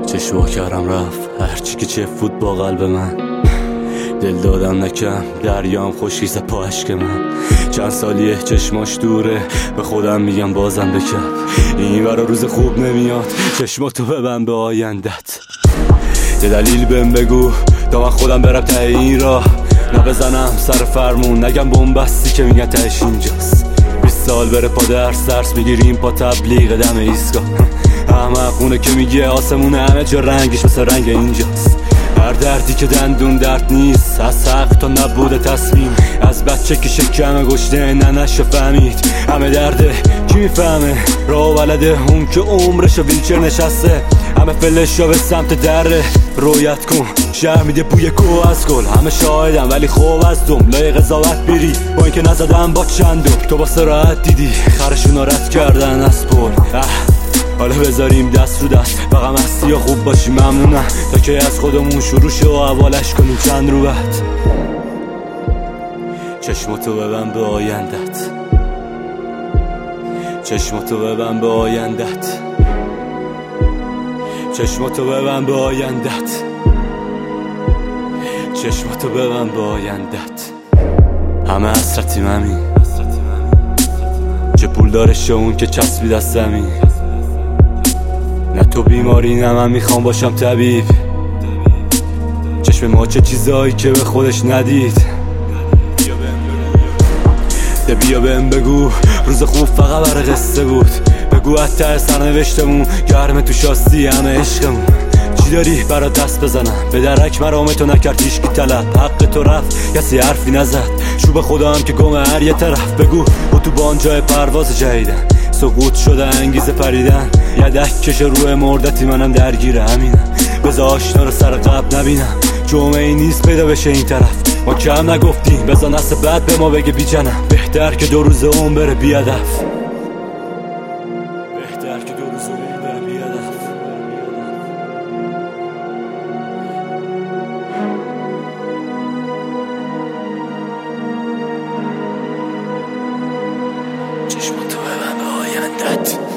چشم کردم رفت هرچی که چه فوت با قلب من. دل دادم نکم دریام خوشیزه پا عشق من. چند سالیه چشماش دوره به خودم میگم بازم بکن. این برا روز خوب نمیاد چشماتو ببند به آیندت. یه دلیل بهم بگو تا من خودم برم ته این راه. نبزنم سر فرمون نگم بومبستی که میگن تهش اینجاست. 20 سال بره پا درس میگیریم پا تبلیغ دم ایستگاه. احمقونه که میگه آسمونه همه جا رنگش مثل رنگ اینجاست. هر دردی که دندون درد نیست از حق تا نبوده تصمیم. از بچه که شکم گشته ننشو فهمید همه درده کی میفهمه. راه بلده اون که عمرشو ویلچر نشسته. همه فلشا به سمت دره رویت کن شهر میده بوی گو از گل. همه شاهدم ولی خوب از دوم لای قضاوت بیری با اینکه نزدم با چندم. تو با سراحت دیدی خرشونا رد کردن از پل. حالا بذاریم دست رو دست فقط مستی و خوب باشی ممنونم تا که از خودمون شروع شه و حوالش کنیم چند رو بعد. چشماتو ببند به آیندت. چشماتو ببند به آیندت. چشماتو ببند به آیندت. چشماتو ببند به آیندت. همه حسرتیم همین چه پول دارشه اون که چسبی دستمی. نه تو بیماری نه من میخوام باشم طبیب. چشم ما چه چیزایی که به خودش ندید. بیا بهم بگو روز خوب فقط برای قصه بود. بگو از ته سرنوشتمون گرمه تو شاستی همه عشقمون. چی داری برا دست بزنم به درک مرامه تو نکرد هیشکی طلب. حق تو رفت کسی حرفی نزد شو خدا هم که گم هر یه طرف. بگو اتوبان جای پرواز جدیدن سقوط شده انگیزه پریدن. یدک کش روی مردتی منم درگیر همینم. بذار آشنا رو سر قبل نبینم جمعه ای نیست پیدا بشه این طرف. ما کم نگفتیم بذار نسل بعد به ما بگه بی جنم. بهتر که 2 روز اون بره بی هدف. بهتر که 2 روز اون بره بی هدف. چشماتو ببند به آیندت.